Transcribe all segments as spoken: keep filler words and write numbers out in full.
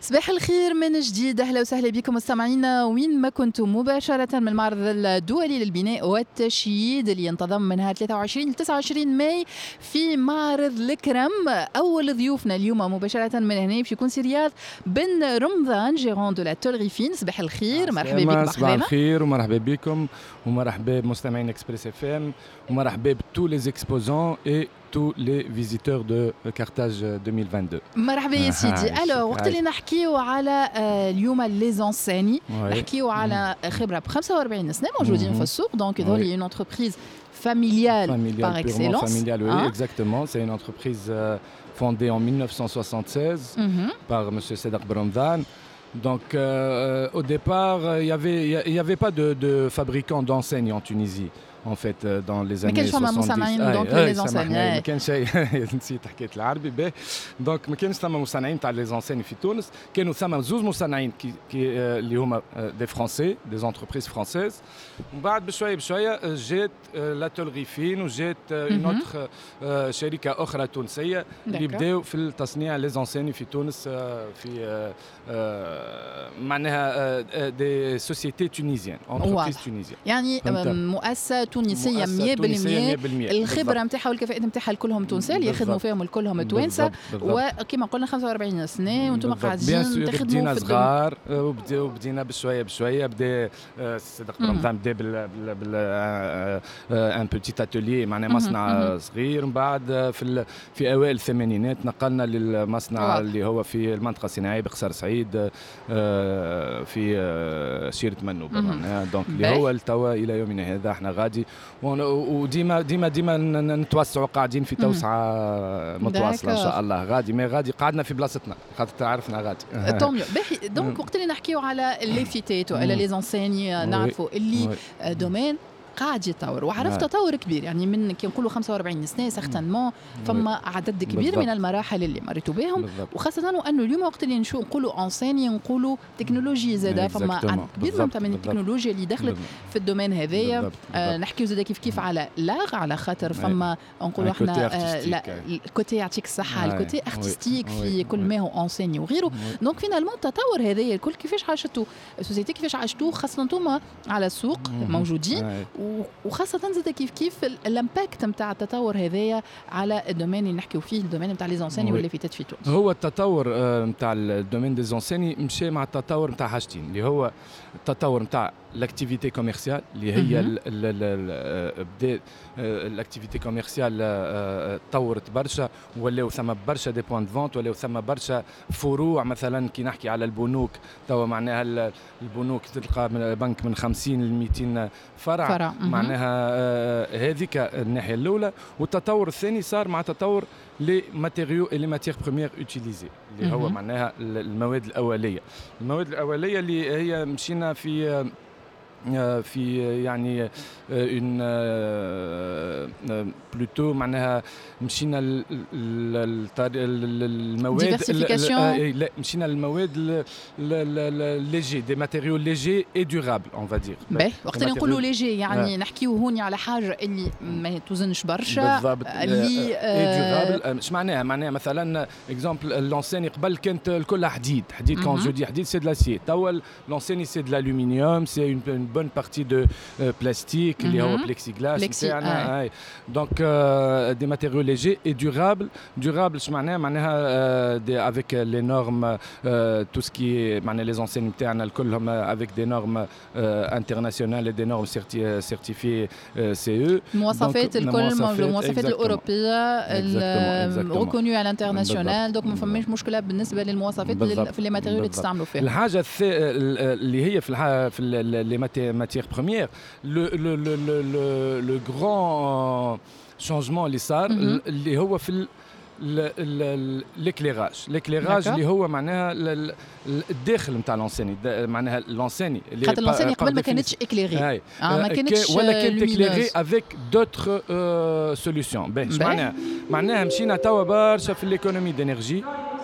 صباح الخير من جديد، أهلا وسهلا بكم مستمعينا وين ما كنتم، مباشرة من المعرض الدولي للبناء والتشييد اللي ينتظم من نهار ثلاثة وعشرين ل تسعة وعشرين ماي في معرض الكرم. أول ضيوفنا اليوم مباشرة من هنا باش يكون سي رياض بن رمضان جيرون دو لا تولغيفين. صباح الخير، مرحبا بك. صباح الخير ومرحبا بكم ومرحبا بمستمعين اكسبريس اف ام ومرحبا بتو لي اكسبوزون اي tous les visiteurs de Carthage ألفين واثنين وعشرين. مرحبا يا سيدي. الو وقت اللي نحكيو على اليوم لي زونسيني، نحكيو على خبره ب خمسة وأربعين سنه موجودين في السوق، دونك هذول اون انتربريز familiale par excellence. Familiale, oui, hein? Exactement. C'est une entreprise euh, fondée en mille neuf cent soixante-seize mm-hmm. par M. Sedar Bromdan. Donc, euh, au départ, il n'y avait, y avait pas de, de fabricant d'enseignes en Tunisie. En fait dans les années soixante-dix. دونك لي زونسين ما كانش شيء نسيت حكيت العربي به. دونك ما كانش ثم مصنعين تاع لي زونسين في تونس، كانوا ثم زوز مصنعين كي اللي هما دي فرونسي دي زونتربريز فرانسيز. ومن بعد بشويه بشويه جات لا تولغيفين وجات اون اوتر شركه اخرى تونسيه اللي بداوا في تصنيع لي زونسين في تونس في معناها دي سوسيتي تونيزيان، انتربريز تونيزيان، يعني مؤسسه تونسيه مية بالمية. الخبره نتاعها والكفاءات نتاعها كلهم تونسيه اللي يخدموا فيهم الكلهم توانسه، وكما قلنا خمسة وأربعين سنه وانتم قاعدين تخدموا. بدينا صغار وبدينا بشويه بشويه. بدا صدق رمضان بدا بال بال ان بوتيت اتوليي معناها مصنع صغير. من بعد في في اوائل الثمانينات نقلنا للمصنع اللي هو في المنطقه الصناعيه بقصر سعيد في شيرة منوب. دونك اللي هو التوا الى يومنا هذا احنا غادي وديما ديما ديما نتوسعوا، قاعدين في توسعه متواصله ان شاء الله. غادي ما غادي قعدنا في بلاصتنا خاطر عرفنا غادي. طوميو باهي. دونك وقت اللي نحكيو على لي فيتات وعلى لي زونسيني نعرفوا اللي دومين قاعد يتطور وعرفت تطور كبير، يعني من كي نقولوا خمسة وأربعين سنه سيغتانمون فما عدد كبير بالضبط من المراحل اللي مريتوا بهم، وخاصه وانه اليوم وقت اللي نشوف نقولوا انسيني نقولوا تكنولوجي زاده، فما عدد كبير من التكنولوجيا اللي دخلت في الدومين هذايا. آه نحكيو زاده كيف كيف على لاغ، على خاطر فما نقولوا احنا آه لا الكوتي يعطيك الصحه، الكوتي ارتستيك في كل ما هو انسيني وغيره. دونك فينالمون التطور هذايا الكل كيفاش عاشتوه السوسيتي، كيفاش عاشتوه خاصه انتم على السوق موجودين، وخاصة زاد كيف كيف الامباكت نتاع التطور هذايا على الدومين اللي نحكيو فيه، الدومين نتاع لي زونسيني واللي فيتات في تونس. هو التطور نتاع الدومين دي زونسيني مشى مع التطور نتاع حاجتين، اللي هو التطور نتاع لاكتيفيتي كوميرسيال اللي هي بدا الاكتيفيتي كوميرسيال تطورت برشا، ولاو ثم برشا دي بوان دو فونت، ولاو ثم برشا فروع. مثلا كي نحكي على البنوك توا معناها البنوك تلقى من بنك من خمسين ل مئتين فرع, فرع. معناها هذيك الناحيه الاولى. والتطور الثاني صار مع تطور لي ماتيريو اي لي ماتير بروميير اوتيليزي اللي هو معناها المواد الاوليه. المواد الاوليه اللي هي مشينا في في يعني اون بلوتو معناها مشينا المواد لا مشينا المواد ليجي دي ماتيريو ليجي اي دورابل اون فا دير. باهي وقت اللي نقولوا ليجي يعني نحكيو هوني على حاجه اللي ما توزنش برشا اللي اي دورابل. اش معناها؟ معناها مثلا اكزومبل لونسيني قبل كانت الكلها حديد حديد كون جو دي حديد سي دو لاسيي، توا لونسيني سي دو l'aluminium, c'est une bonne partie de euh, plastique اللي هو plexiglas نتاعنا. donc euh, des matériaux légers et durables. durables اش معناها؟ معناها euh, avec les normes euh, tout ce qui est معناها les enseignes نتاعنا الكلهم avec des normes euh, internationales et des normes certi- certifiées euh, C E. المواصفات الكل المواصفات الأوروبية reconnue à l'international، donc ما فماش مشكلة بالنسبة للمواصفات في les matériaux اللي تستعملوا فيها. الحاجة اللي هي في الح... في les matières premières le le le le le grand changement اللي صار اللي هو في l'éclairage l'éclairage اللي هو معناها الداخل نتاع لونسيني، معناها لونسيني اللي خاطر لونسيني قبل ما كانتش اكليغي ما كانتش ولا كانت اكليغي افيك دوتر سوليوشن. باهي معناها معناها مشينا توا برشا في ليكونومي دينيرجي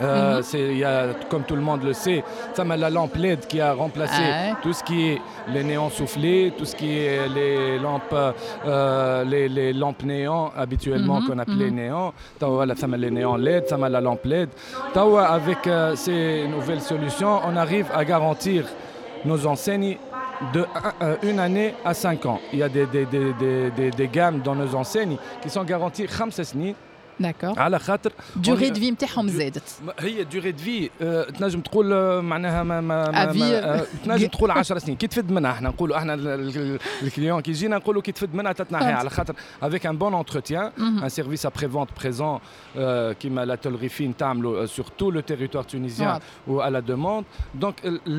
Euh, mm-hmm. y a, comme tout le monde le sait, ça m'a la lampe L E D qui a remplacé ah. tout ce qui est les néons soufflés, tout ce qui est les lampes, euh, les, les lampes néons habituellement mm-hmm. qu'on appelait mm-hmm. néons. Tawa, ça m'a les néons L E D, ça m'a la lampe L E D. Tawa, avec euh, ces nouvelles solutions, on arrive à garantir nos enseignes de une année à cinq ans. Il y a des, des, des, des, des, des gammes dans nos enseignes qui sont garanties خمس سنين. D'accord. على خاطر durée de vie نتاعهم زادت. هي durée de vie تنجم تقول معناها ما ما تنجم تقول عشر سنين كي تفد منها احنا نقولوا احنا الكليون كي يجينا نقولوا كي تفد منها تتنحي على خاطر avec un bon entretien un service après-vente présent كيما لا تلغيفين تعملوا sur tout le territoire tunisien ou à la demande. Donc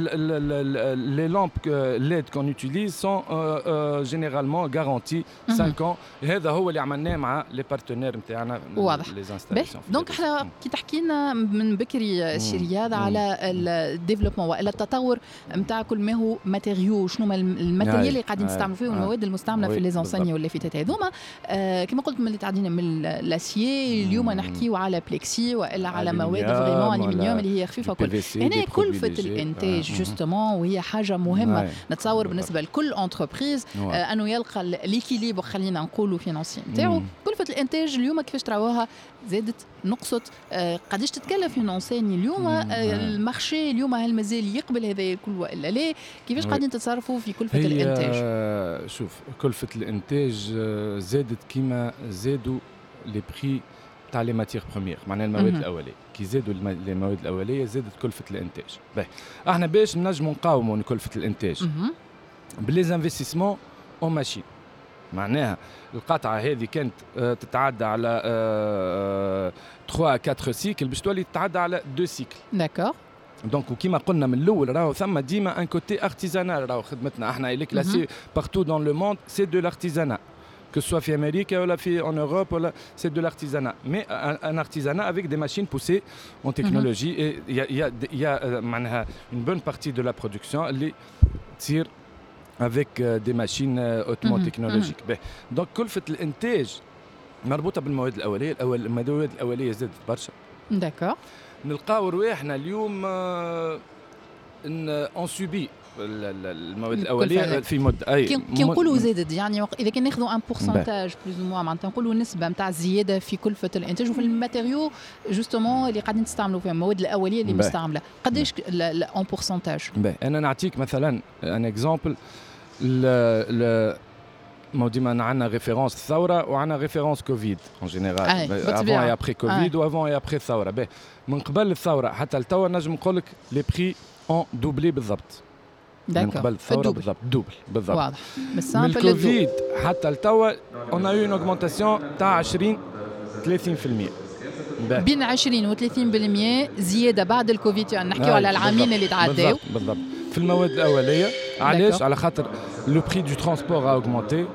les lampes L E D qu'on utilise sont généralement garanties cinq ans. هذا هو اللي عملناه مع les partenaires نتاعنا. واضح. دونك احنا كي تحكي لنا من بكري سي رياض على الديفلوبمون والا التطور نتاع كل ما هو ماتيريو، شنو هما الماتيريال اللي قاعدين نستعملوا فيه والمواد المستعمله في لي زونساني واللافتات هذوما. آه كما قلت ملي تعدينا من لاسيي، اليوم نحكيو على بليكسي والا على مواد فريمون الومنيوم اللي هي خفيفه كل. هنا كلفه الانتاج جوستومون وهي حاجه مهمه نتصور بالنسبه لكل انتربريز آه انه يلقى ليكيليبر خلينا نقولوا فينانسي نتاعو. كلفه الانتاج اليوم كيفاش تراوها زادت نقصت؟ آه قداش تتكلف في نونسيني اليوم؟ آه المارشي اليوم هل مازال يقبل هذا الكل والا لا؟ كيفاش قاعدين تتصرفوا في كلفه الانتاج؟ آه شوف كلفه الانتاج آه زادت كيما زادوا لي بري تاع لي ماتير بروميير، معناها المواد الاوليه كي زادوا المواد الاوليه زادت كلفه الانتاج. باهي احنا باش نجموا نقاوموا كلفه الانتاج بلي انفستيسمون اون ماشين. معناها القطعه هذه كانت تتعدى على ثلاثة أربعة سيكل باش تولي تتعدى على اثنين سيكل. داكور. دونك وكيما قلنا من الاول راهو ثم ديما ان كوتي ارتيزانال. راهو خدمتنا احنا اللي كلاسي بارتو دون لو موند سي دو لارتيزانا que ce soit في امريكا ولا في en Europe ولا c'est de l'artisanat mais un, un artisanat avec des machines poussées en technologie et il y a il y a il y a معناها une bonne partie de la production اللي تصير avec euh, des machines euh, hautement mmh, technologiques. Mmh. Donc كلفة الانتاج مربوطة بالمواد الأولية. الأول المواد الأولية زادت برشا. داكور. نلقاو رواحنا اليوم ان اون سوبي المواد الاوليه في مده اي كي نقولوا زادت يعني اذا كان ناخذوا ان بورسنتاج بلوز موا معناتها نقولوا نسبه نتاع الزياده في كلفه الانتاج وفي الماتيريو جوستومون اللي قاعدين تستعملوا فيها المواد الاوليه اللي مستعمله قداش ان بورسنتاج؟ انا نعطيك مثلا ان اكزامبل. ل ما ديما عندنا ريفيرونس الثوره وعندنا ريفيرونس كوفيد اون جينيرال افون اي ابري كوفيد وافون اي ابري الثوره. باهي من قبل الثوره حتى لتوا نجم نقول لك لي بري اون دوبلي بالضبط. من قبل الثوره بالضبط دوبل بالضبط. واضح. من الكوفيد حتى لتوا اون ايو اون اوغمونتاسيون تاع عشرين ثلاثين بالمئة. بين عشرين و ثلاثين بالمئة زياده بعد الكوفيد. يعني نحكيو على العامين اللي تعداو. بالضبط بالضبط في المواد الاوليه. علاش؟ على خاطر لو بري دو ترونسبور ا اوغمونتي.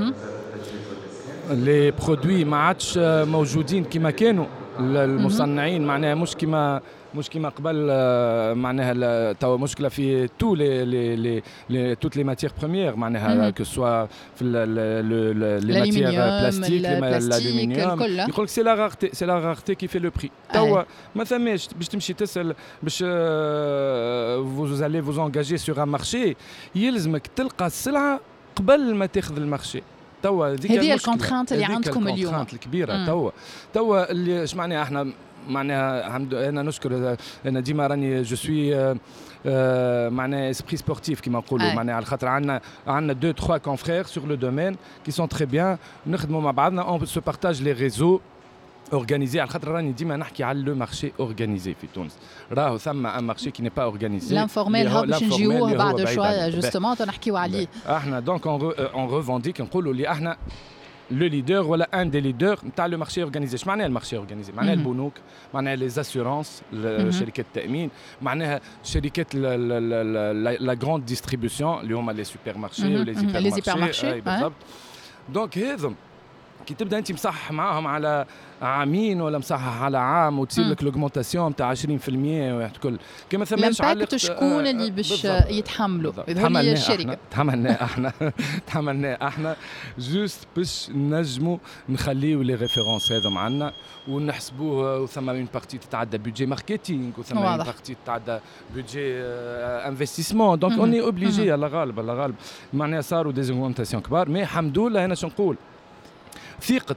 لي برودوي ما عادش موجودين كما كانوا المصنعين. معناها مش كما مش كما قبل. معناها توا مشكله في تو لي لي لي توت لي ماتير بروميير. معناها كو سوا في لي ماتير بلاستيك الالومنيوم. يقول لك سي لا رارتي سي لا رارتي كي في لو بري. توا ما ثماش باش تمشي تسال باش فوز allez vous engager sur un marché يلزمك تلقى السلعه قبل ما تاخذ المارشي. توا هذه الكونترانت اللي عندكم اليوم الكونترانت الكبيره. توا توا اللي اش معناها احنا معناها الحمد انا نشكر انا ديما راني جو سوي معناها اسبري سبورتيف كيما نقولوا. معناها على خاطر عندنا عندنا دو تخوا كونفرير سور لو دومين كي سون تري بيان نخدموا مع بعضنا اون سو بارتاج لي ريزو اورغانيزي. على خاطر راني ديما نحكي على لو مارشي اورغانيزي في تونس. راهو ثم ان مارشي كي ني با اورغانيزي. لانفورميل هو باش نجيوه بعد شويه جوستومون نحكيو عليه. احنا دونك اون ريفونديك نقولوا اللي احنا لو ليدر ولا ان دي ليدر نتاع لو مارشي اورغانيزي. اش معناها المارشي اورغانيزي؟ معناها البنوك، معناها لي زاسيورونس، شركات التامين، معناها شركات لا غروند ديستريبيسيون اللي هما لي سوبر مارشي ولي زيبر مارشي. بالضبط. دونك هذم كي تبدا انت مصحح معاهم على عامين ولا مصحح على عام وتصير لك لوغمونتاسيون تاع عشرين بالمية واحد كل كما ثماش على شكون اللي باش يتحملوا هذه الشركه تحملنا احنا تحملنا احنا جوست باش نجموا نخليو لي ريفيرونس هذا معنا ونحسبوه وثم اون بارتي تتعدى بودجي ماركتينغ وثم اون بارتي تتعدى بودجي انفستيسمون دونك اوني اوبليجي على غالب على غالب معناها صاروا ديزوغمونتاسيون كبار مي الحمد لله انا شنو نقول ثقة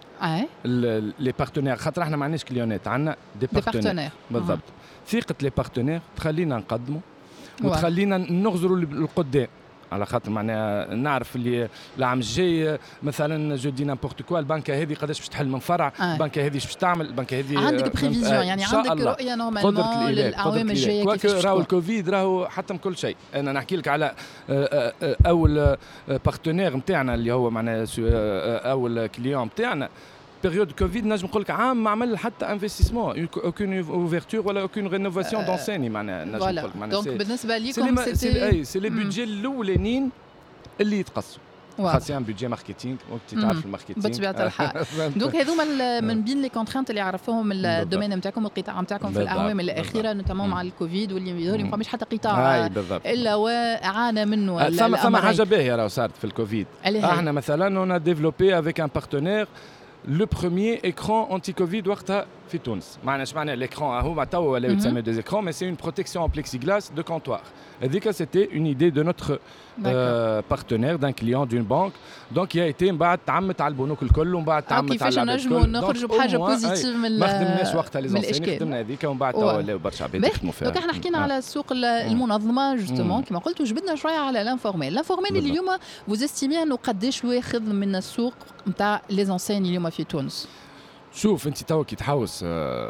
لي بارتنير خاطر احنا ما عندناش كليونات عندنا دي بارتنير بالضبط ثقة لي بارتنير تخلينا نقدموا وتخلينا نغزروا للقدام على خاطر معناها نعرف اللي العام الجاي مثلا جو دي نامبورت كوا البنكه هذه قداش باش تحل من فرع البنكه هذه باش تعمل البنكه هذه عندك بريفيزيون يعني عندك رؤيه نورمالمون للاعوام الجايه كيفاش راهو الكوفيد راهو حتى كل شيء انا نحكي لك على اول بارتنير نتاعنا اللي هو معناها اول كليون نتاعنا بيريود كوفيد نجم نقول لك عام ما عمل حتى انفستيسمون اوكون اوفرتور ولا اوكون رينوفاسيون دونسيني معناها نجم نقول لك معناها دونك بالنسبه ليكم سيتي اي سي لي بودجي الاولانيين اللي يتقصوا خاصة بودجي ماركتينغ وانت تعرف الماركتينغ بطبيعه الحال دونك هذوما من بين لي كونترانت اللي عرفوهم الدومين نتاعكم القطاع نتاعكم في الاعوام الاخيره نتمام مع الكوفيد واللي ما فماش حتى قطاع الا وعانى منه ثم ثم حاجه باهيه راهو صارت في الكوفيد احنا مثلا اون ديفلوبي افيك ان بارتنير لو بروميير écran anti-Covid وقتها في تونس. ما عندناش معناها l'écran هو توا ولا يتسمى des écrans mais c'est une protection en plexiglas de comptoir. هذيك c'était une idée de notre euh, partenaire d'un client d'une banque donc qui a été من بعد تعمت على البنوك الكل ومن بعد تعمت على العباد الكل. كيفاش نجموا نخرجوا بحاجه بوزيتيف من ما خدمناش وقتها لي زونسين خدمنا هذيك ومن بعد توا ولاو برشا عباد يخدموا فيها. دونك احنا حكينا على السوق المنظمه جوستومون كما قلت وجبدنا شويه على لانفورميل. لانفورميل اليوم vous estimez انه قداش واخذ من السوق نتاع لي زونسين اليوم في تونس؟ شوف انت توا كي تحوس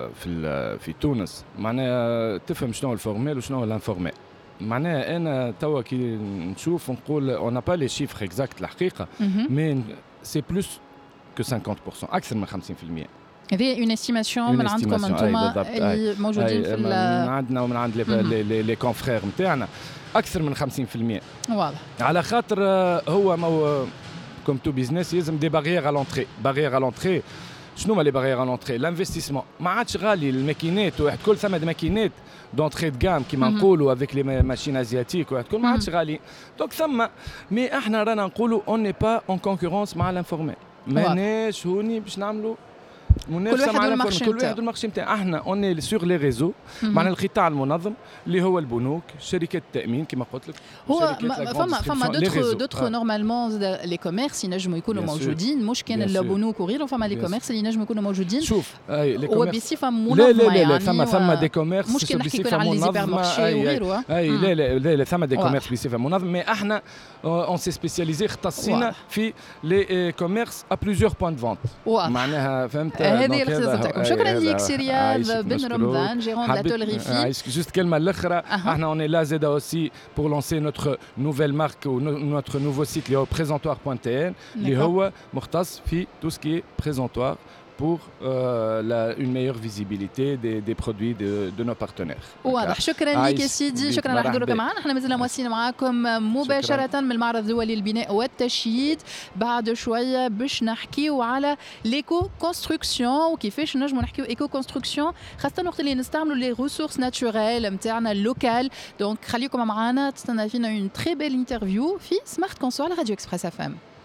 في في تونس معناها تفهم شنو الفورميل وشنو الانفورميل. معناها انا توا كي نشوف نقول اون با لي شيفر اكزاكت الحقيقه مي سي بلوس كو خمسين بالمية اكثر من خمسين بالمية. هذه اون استيماسيون من عندكم انتم اللي موجودين في من عندنا ومن عند لي لي كونفرير نتاعنا اكثر من خمسين بالمية. واضح على خاطر هو مو كوم تو بيزنس يلزم دي باريير ا لونتري باريير ا لونتري. شنو هما لي باريير ا لونتري؟ لانفستيسمون ما عادش غالي الماكينات واحد كل ثم ماكينات دونتري دو غام كيما نقولوا افيك لي ماشين ازياتيك واحد كل ما عادش غالي دونك ثم مي احنا رانا نقولوا اون ني با اون كونكورونس مع الانفورميل ماناش هوني باش نعملوا منافسه مع الانفورميل كل واحد المارشي نتاعو. احنا اون سور لي ريزو معنا القطاع المنظم اللي هو البنوك شركات التامين كما قلت لك هو فما فما دوتر دوتر نورمالمون لي كوميرس ينجموا يكونوا موجودين مش كان البنوك وغيره فما لي كوميرس اللي ينجموا يكونوا موجودين. شوف لي كوميرس وبصفه منظمه لا لا لا يعني ثم ثم دي كوميرس مش كان نحكي على لي سوبر مارشي وغيره اي لا لا لا ثم دي كوميرس بصفه منظمه مي احنا اون سي سبيسياليزي اختصينا في لي كوميرس ا بليزيور بوين دو فونت معناها فهمت. هذه الاختصاص تاعكم. شكرا لك سي رياض بن رمضان جيرون لا تولري في جوست كلمه الاخرى احنا اون لا زاد اوسي بور لانسي نوتر نوفيل مارك و نوتر نوفو سيت اللي هو بريزونتوار بوان تي ان اللي هو مختص في تو سكي بريزونتوار pour euh, la, une meilleure visibilité des, des produits de, de nos partenaires. واضح. شكرا لك يا سيدي شكرا على حضورك معنا. احنا مازلنا مواصلين معاكم مباشرة شكرا. من المعرض الدولي للبناء والتشييد. بعد شوية باش نحكيو على ليكو كونستركسيون وكيفاش نجمو نحكيو ايكو كونستركسيون خاصة وقت اللي نستعملوا لي ريسورس ناتشورال نتاعنا اللوكال. دونك خليكم معنا تستنى فينا اون تري بيل انترفيو في سمارت كونسو على راديو اكسبريس اف ام.